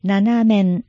7面。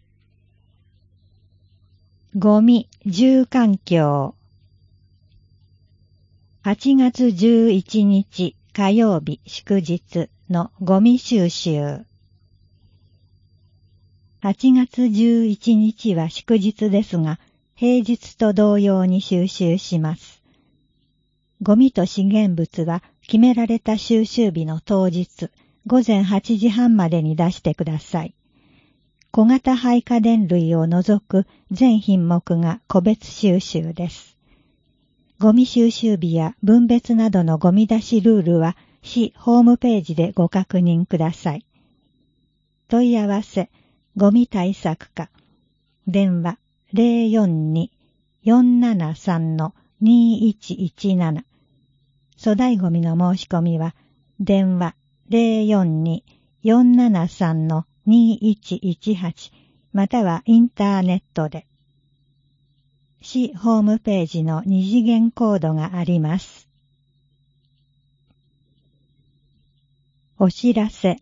ゴミ住環境。8月11日火曜日祝日のゴミ収集。8月11日は祝日ですが、平日と同様に収集します。ゴミと資源物は決められた収集日の当日、午前8時半までに出してください。小型廃家電類を除く全品目が個別収集です。ゴミ収集日や分別などのゴミ出しルールは市ホームページでご確認ください。問い合わせ、ゴミ対策課、電話042-473-2117、粗大ゴミの申し込みは、電話042-473-2118またはインターネットで。市ホームページの二次元コードがあります。お知らせ。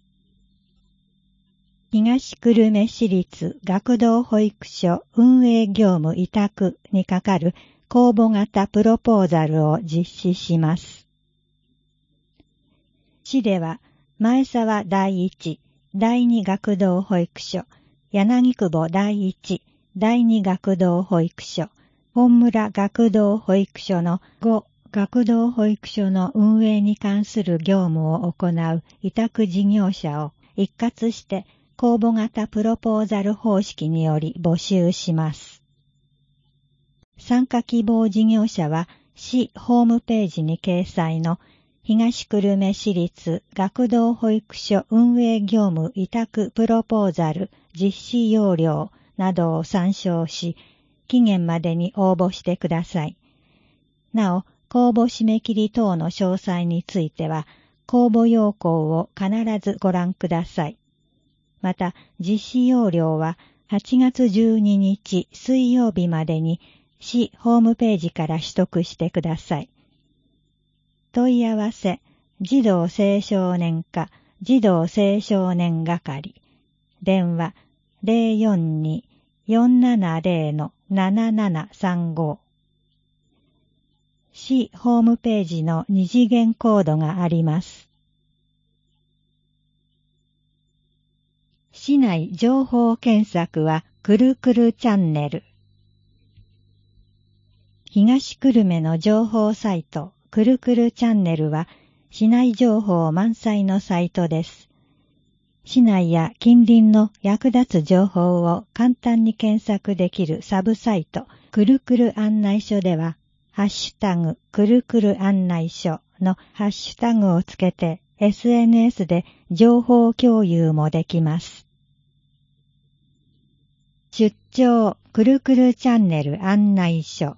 東久留米市立学童保育所運営業務委託にかかる公募型プロポーザルを実施します。市では前沢第一、第二学童保育所、柳久保第一、第二学童保育所、本村学童保育所の5学童保育所の運営に関する業務を行う委託事業者を一括して公募型プロポーザル方式により募集します。参加希望事業者は市ホームページに掲載の東久留米市立学童保育所運営業務委託プロポーザル実施要領などを参照し、期限までに応募してください。なお、公募締め切り等の詳細については、公募要項を必ずご覧ください。また、実施要領は8月12日水曜日までに市ホームページから取得してください。問い合わせ、児童青少年課、児童青少年係、電話042-470-7735。市ホームページの二次元コードがあります。市内情報検索はくるくるチャンネル。東久留米の情報サイトくるくるチャンネルは市内情報満載のサイトです。市内や近隣の役立つ情報を簡単に検索できるサブサイトくるくる案内所では、ハッシュタグくるくる案内所のハッシュタグをつけて SNS で情報共有もできます。出張くるくるチャンネル案内所。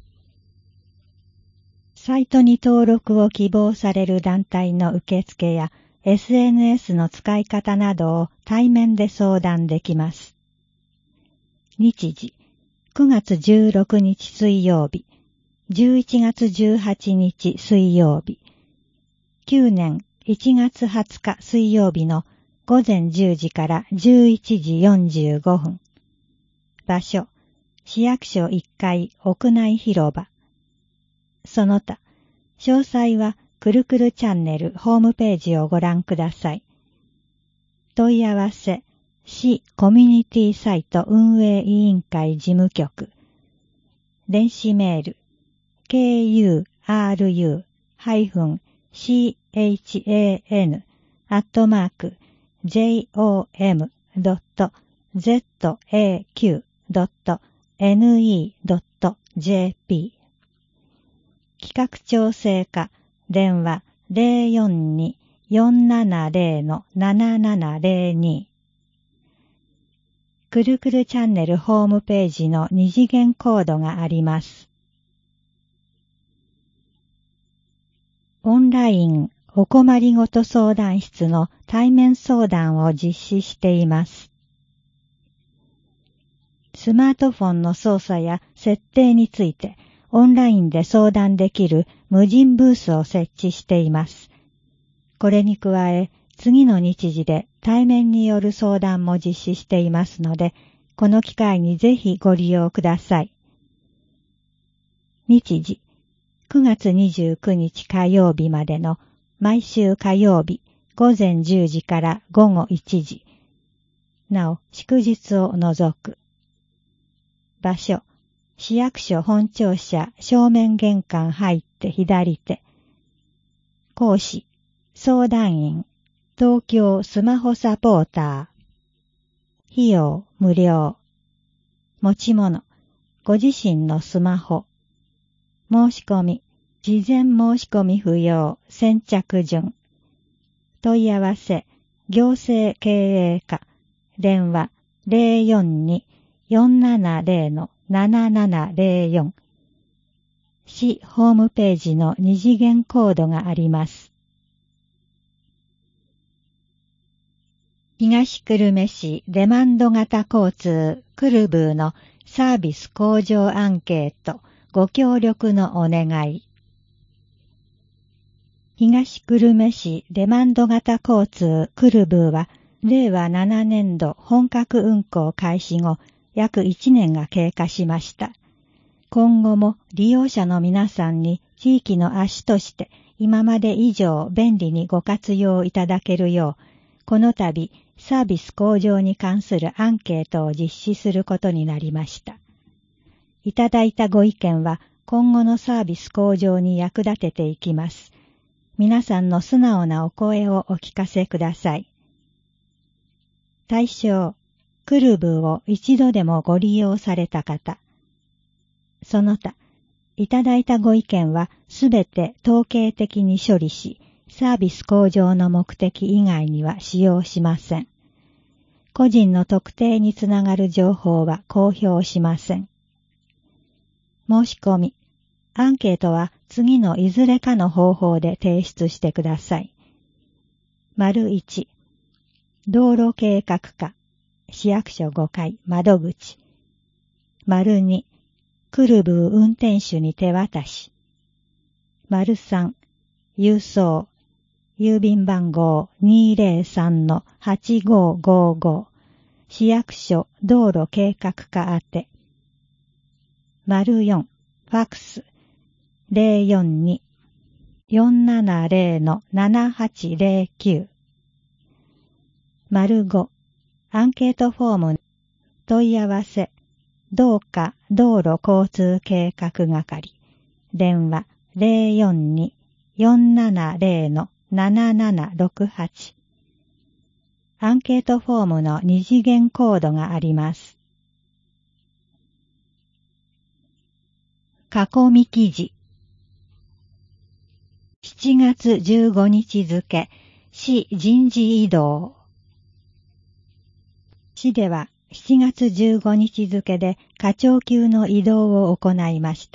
サイトに登録を希望される団体の受付や SNS の使い方などを対面で相談できます。日時、9月16日水曜日、11月18日水曜日、9年1月20日水曜日の午前10時から11時45分。場所、市役所1階屋内広場。その他、詳細はくるくるチャンネルホームページをご覧ください。問い合わせ、市コミュニティサイト運営委員会事務局。電子メール、kuru-chan@jom.zaq.ne.jp。企画調整課、電話042-470-7702。くるくるチャンネルホームページの二次元コードがあります。オンラインお困りごと相談室の対面相談を実施しています。スマートフォンの操作や設定についてオンラインで相談できる無人ブースを設置しています。これに加え、 次の日時で対面による相談も実施していますので、この機会にぜひご利用ください。日時、9月29日火曜日までの毎週火曜日午前10時から午後1時。なお、祝日を除く。場所、市役所本庁舎正面玄関入って左手。講師、相談員、東京スマホサポーター。費用無料。持ち物、ご自身のスマホ。申し込み、事前申し込み不要、先着順。問い合わせ、行政経営課。電話 042-470-7704。市ホームページの二次元コードがあります。東久留米市デマンド型交通クルブーのサービス向上アンケートご協力のお願い。東久留米市デマンド型交通クルブーは令和7年度本格運行開始後約1年が経過しました。今後も利用者の皆さんに地域の足として今まで以上便利にご活用いただけるよう、この度サービス向上に関するアンケートを実施することになりました。いただいたご意見は今後のサービス向上に役立てていきます。皆さんの素直なお声をお聞かせください。対象、クルブを一度でもご利用された方。その他、いただいたご意見はすべて統計的に処理し、サービス向上の目的以外には使用しません。個人の特定につながる情報は公表しません。申し込み、アンケートは次のいずれかの方法で提出してください。1、道路計画課、市役所5階窓口。2、クルブー運転手に手渡し。3、郵送、郵便番号 203-8555、市役所道路計画課宛て。4、ファックス、042-470-7809。5、アンケートフォーム、問い合わせ、どうか道路交通計画係、電話 042-470-7768。アンケートフォームの二次元コードがあります。囲み記事。7月15日付、市人事異動。市では7月15日付で課長級の異動を行いました。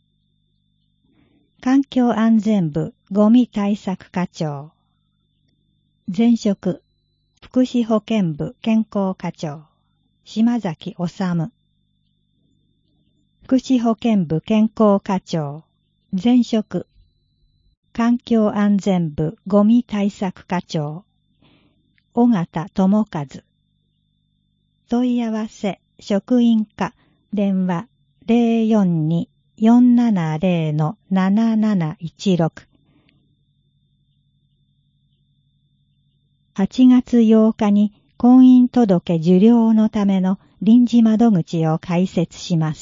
環境安全部ゴミ対策課長。前職、福祉保健部健康課長、島崎治。福祉保健部健康課長。前職、環境安全部ゴミ対策課長、尾形智和。問い合わせ、職員課、電話 042-470-7716。8月8日に婚姻届受領のための臨時窓口を開設します。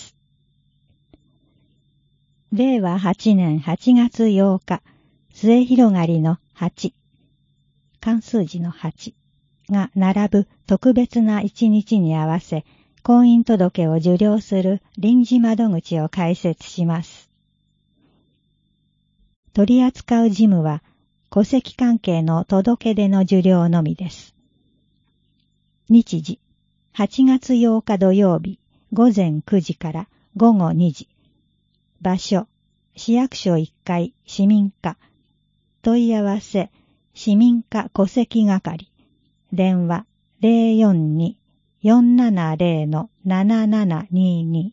令和8年8月8日、末広がりの8、漢数字の8が並ぶ特別な一日に合わせ、婚姻届を受領する臨時窓口を開設します。取り扱う事務は、戸籍関係の届け出の受領のみです。日時、8月8日土曜日、午前9時から午後2時。場所、市役所1階市民課。問い合わせ、市民課戸籍係。電話 042-470-7722。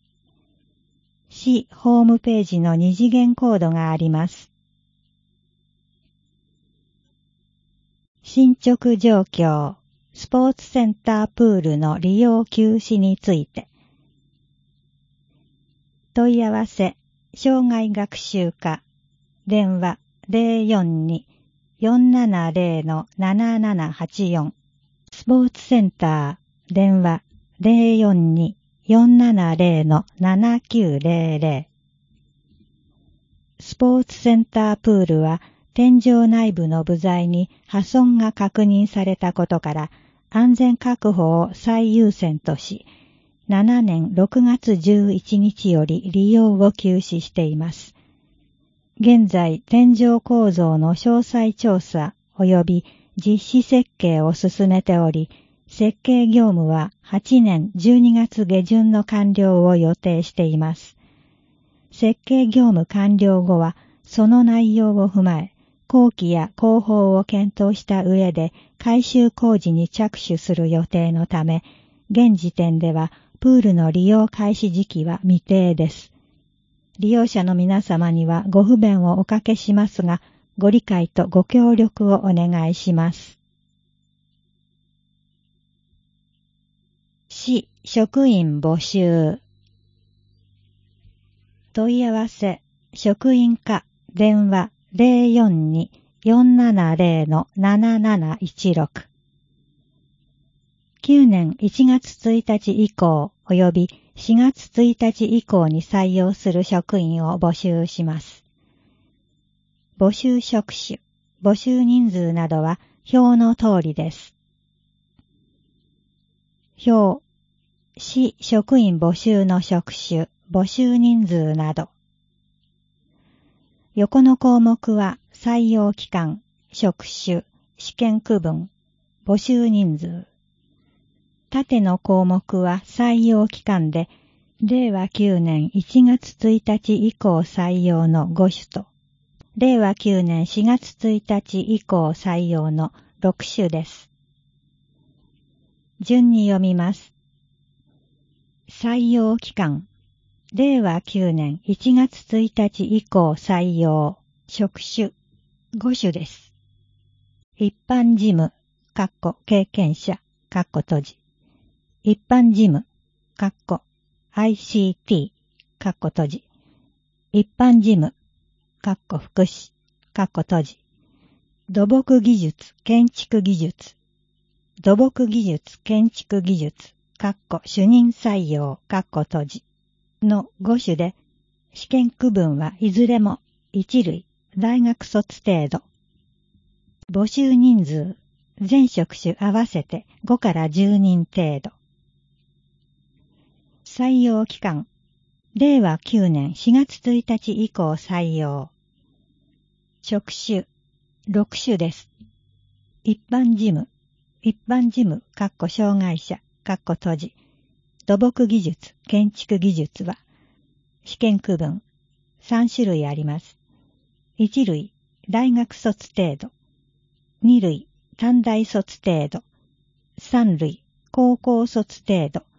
市ホームページの二次元コードがあります。 進捗状況、スポーツセンタープールの利用休止について。問い合わせ、障害学習課、電話042-470-7784、スポーツセンター、電話042-470-7900。スポーツセンタープールは、天井内部の部材に破損が確認されたことから、安全確保を最優先とし、7年6月11日より利用を休止しています。現在、天井構造の詳細調査及び実施設計を進めており、設計業務は8年12月下旬の完了を予定しています。設計業務完了後は、その内容を踏まえ、工期や工法を検討した上で改修工事に着手する予定のため、現時点ではプールの利用開始時期は未定です。利用者の皆様にはご不便をおかけしますが、ご理解とご協力をお願いします。市職員募集。問い合わせ、職員課、電話042-470-7716。9年1月1日以降及び4月1日以降に採用する職員を募集します。募集職種、募集人数などは表の通りです。表、市職員募集の職種、募集人数など。横の項目は採用期間、職種、試験区分、募集人数。縦の項目は採用期間で、令和9年1月1日以降採用の5種と、令和9年4月1日以降採用の6種です。順に読みます。採用期間、令和9年1月1日以降採用、職種、5種です。一般事務、経験者、閉じ。一般事務、ICT、閉じ。一般事務、福祉、閉じ。土木技術、建築技術。土木技術、建築技術、主任採用、閉じ。の5種で、試験区分はいずれも一類、大学卒程度。募集人数、全職種合わせて5から10人程度。採用期間、令和9年4月1日以降採用。職種、6種です。一般事務、障害者、閉じ。土木技術、建築技術は、試験区分、3種類あります。1類、大学卒程度。2類、短大卒程度。3類、高校卒程度。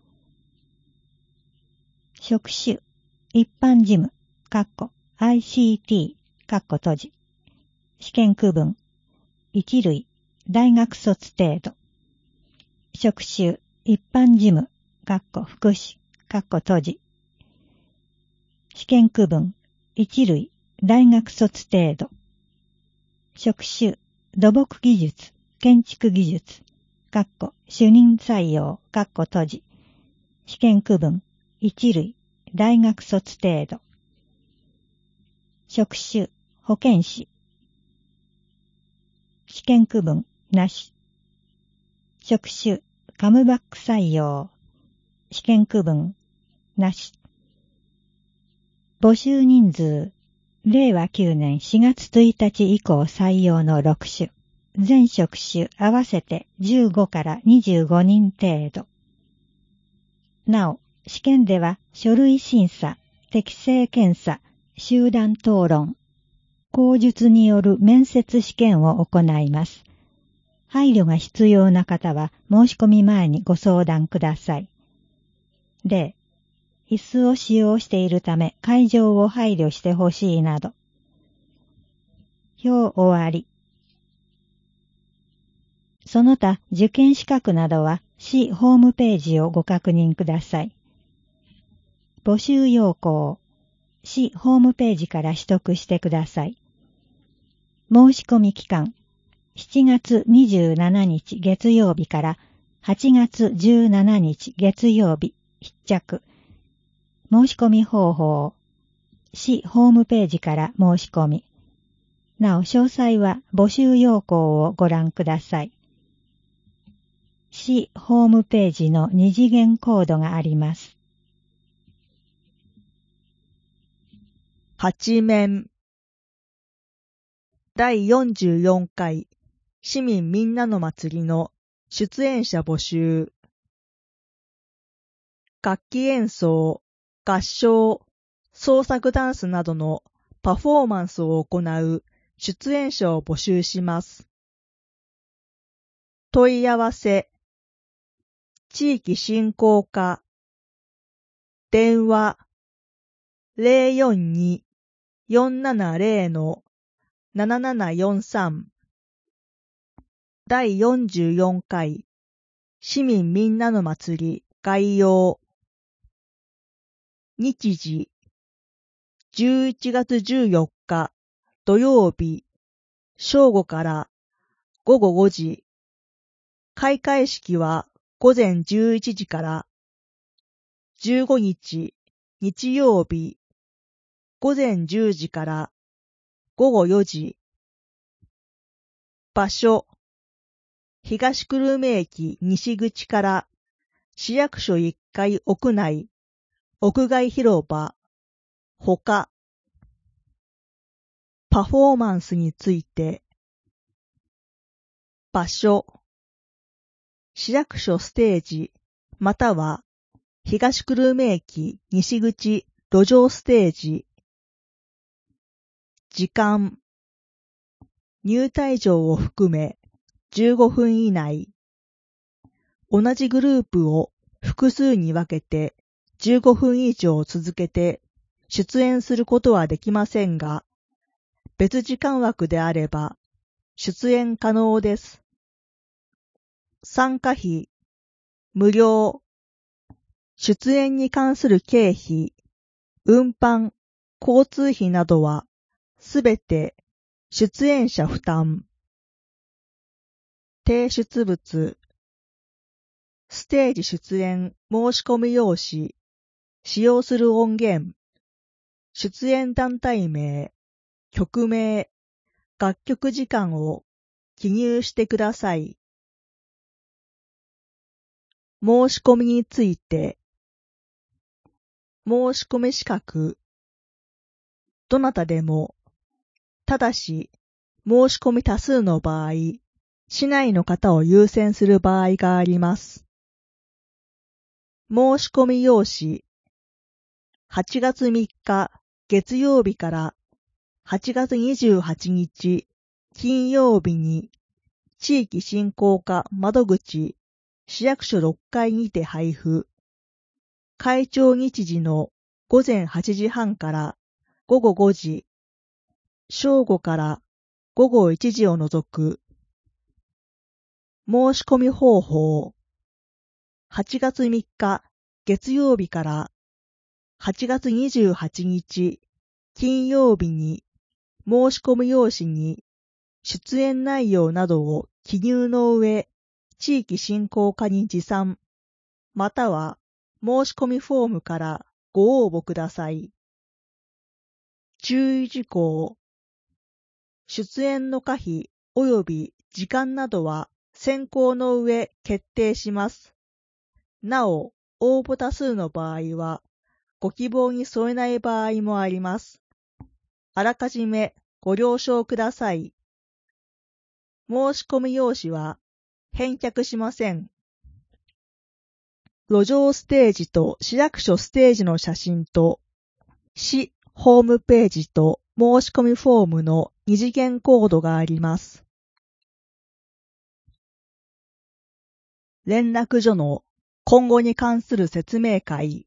職種、一般事務、ICT、閉じ。試験区分、1類、大学卒程度。職種、一般事務、福祉、閉じ。試験区分、一類、大学卒程度。職種、土木技術、建築技術、主任採用、閉じ。試験区分、一類、大学卒程度。職種、保健師。試験区分、なし。職種、カムバック採用。試験区分、なし。募集人数、令和9年4月1日以降採用の6種。全職種合わせて15から25人程度。なお、試験では書類審査、適性検査、集団討論、口述による面接試験を行います。配慮が必要な方は申し込み前にご相談ください。例、椅子を使用しているため会場を配慮してほしいなど。表終わり。 その他受験資格などは市ホームページをご確認ください。募集要項、市ホームページから取得してください。申し込み期間、7月27日月曜日から8月17日月曜日必着。申し込み方法、市ホームページから申し込み。なお詳細は募集要項をご覧ください。市ホームページの二次元コードがあります。 8面第44回市民みんなの祭りの出演者募集。楽器演奏、合唱、創作ダンスなどのパフォーマンスを行う出演者を募集します。問い合わせ、地域振興課、電話 042-470-7743 第44回市民みんなの祭り概要。日時11月14日土曜日正午から午後5時。開会式は午前11時から。15日日曜日午前10時から午後4時。場所東久留米駅西口から市役所1階屋内屋外広場ほか。パフォーマンスについて。場所市役所ステージまたは東久留米駅西口路上ステージ。時間入退場を含め15分以内。同じグループを複数に分けて15分以上続けて出演することはできませんが、別時間枠であれば出演可能です。参加費無料。出演に関する経費、運搬、交通費などはすべて出演者負担。提出物、ステージ出演申し込み用紙、使用する音源、出演団体名、曲名、楽曲時間を記入してください。申し込みについて、申し込み資格、どなたでも、ただし申し込み多数の場合、市内の方を優先する場合があります。申し込み用紙、8月3日月曜日から8月28日金曜日に地域振興課窓口市役所6階にて配布。開庁日時の午前8時半から午後5時、正午から午後1時を除く。申し込み方法。8月3日月曜日から8月28日金曜日に申し込み用紙に出演内容などを記入の上、地域振興課に持参、または申し込みフォームからご応募ください。注意事項。出演の可否及び時間などは選考の上決定します。なお、応募多数の場合は、ご希望に添えない場合もあります。あらかじめご了承ください。申し込み用紙は返却しません。路上ステージと市役所ステージの写真と、市ホームページと申し込みフォームの二次元コードがあります。連絡所の今後に関する説明会。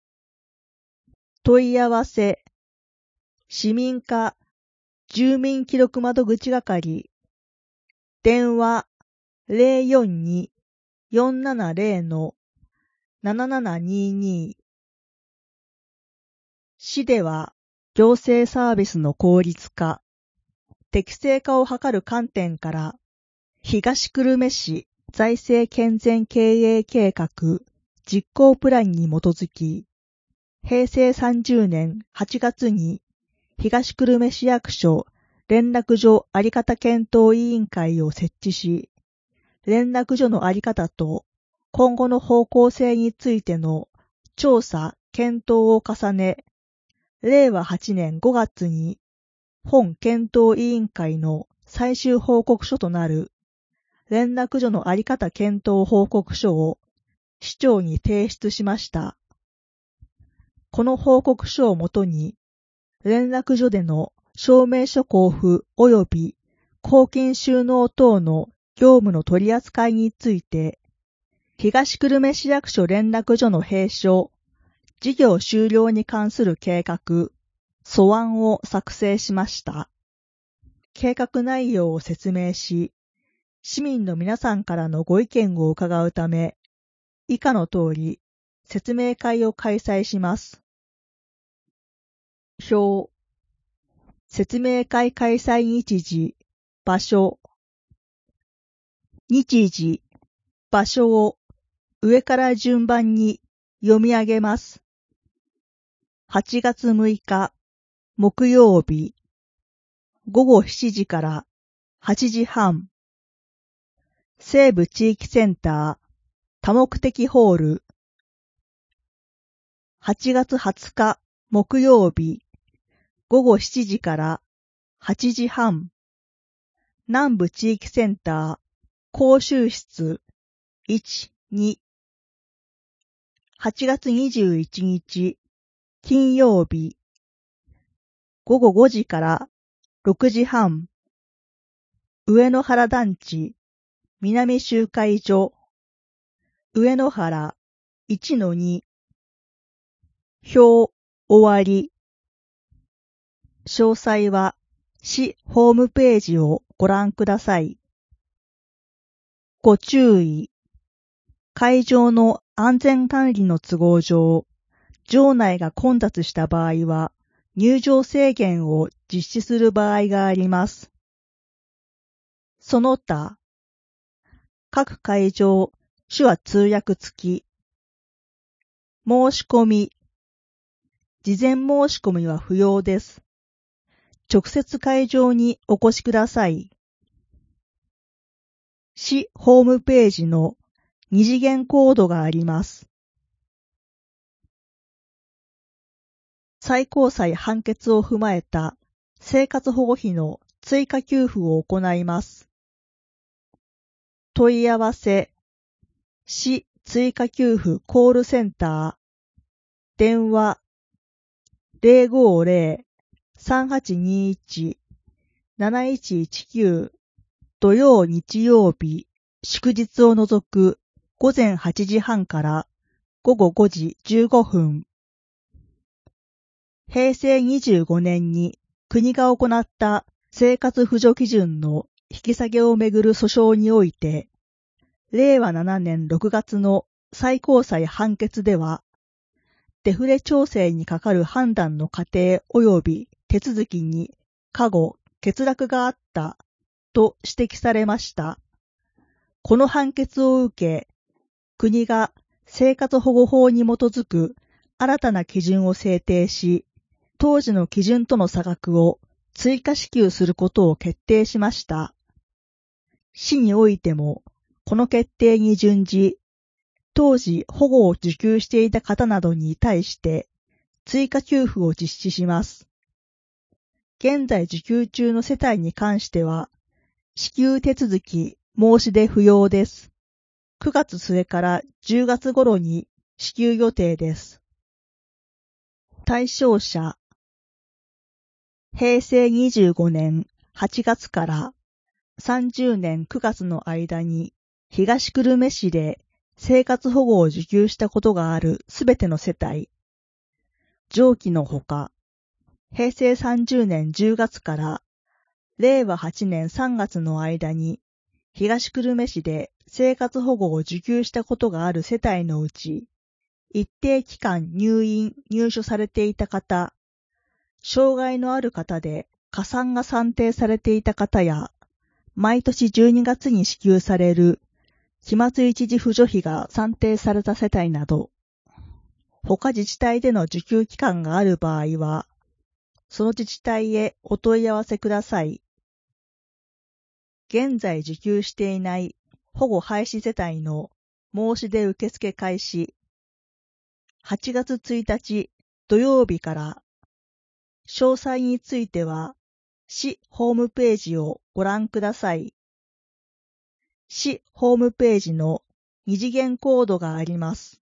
問い合わせ、市民課住民記録窓口係、電話 042-470-7722。市では、行政サービスの効率化、適正化を図る観点から、東久留米市財政健全経営計画実行プランに基づき、平成30年8月に東久留米市役所連絡所あり方検討委員会を設置し、連絡所のあり方と今後の方向性についての調査・検討を重ね、令和8年5月に本検討委員会の最終報告書となる連絡所のあり方検討報告書を市長に提出しました。この報告書をもとに、連絡所での証明書交付及び公金収納等の業務の取り扱いについて、東久留米市役所連絡所の閉所、事業終了に関する計画、素案を作成しました。計画内容を説明し、市民の皆さんからのご意見を伺うため、以下の通り、説明会を開催します。表。説明会開催日時、場所。日時、場所を上から順番に読み上げます。8月6日、木曜日、午後7時から8時半。西部地域センター多目的ホール。8月20日木曜日午後7時から8時半。南部地域センター講習室1、2。8月21日金曜日午後5時から6時半。上野原団地南集会所、上野原 1-2。表終わり。詳細は市ホームページをご覧ください。ご注意。会場の安全管理の都合上、場内が混雑した場合は入場制限を実施する場合があります。その他、各会場、手話通訳付き。申し込み。事前申し込みは不要です。直接会場にお越しください。市ホームページの二次元コードがあります。最高裁判決を踏まえた生活保護費の追加給付を行います。問い合わせ、市追加給付コールセンター、電話 050-3821-7119 土曜日曜日、祝日を除く午前8時半から午後5時15分。平成25年に国が行った生活扶助基準の引き下げをめぐる訴訟において、令和7年6月の最高裁判決では、デフレ調整にかかる判断の過程及び手続きに過誤・欠落があったと指摘されました。この判決を受け、国が生活保護法に基づく新たな基準を制定し、当時の基準との差額を追加支給することを決定しました。市においても、この決定に準じ、当時保護を受給していた方などに対して追加給付を実施します。現在受給中の世帯に関しては、支給手続き申し出不要です。9月末から10月頃に支給予定です。対象者、平成25年8月から30年9月の間に東久留米市で生活保護を受給したことがあるすべての世帯、上記のほか、平成30年10月から令和8年3月の間に東久留米市で生活保護を受給したことがある世帯のうち、一定期間入所されていた方、障害のある方で加算が算定されていた方や、毎年12月に支給される期末一時扶助費が算定された世帯など、他自治体での受給期間がある場合は、その自治体へお問い合わせください。現在受給していない保護廃止世帯の申し出受付開始。8月1日土曜日から、詳細については市ホームページをご覧ください。市ホームページの二次元コードがあります。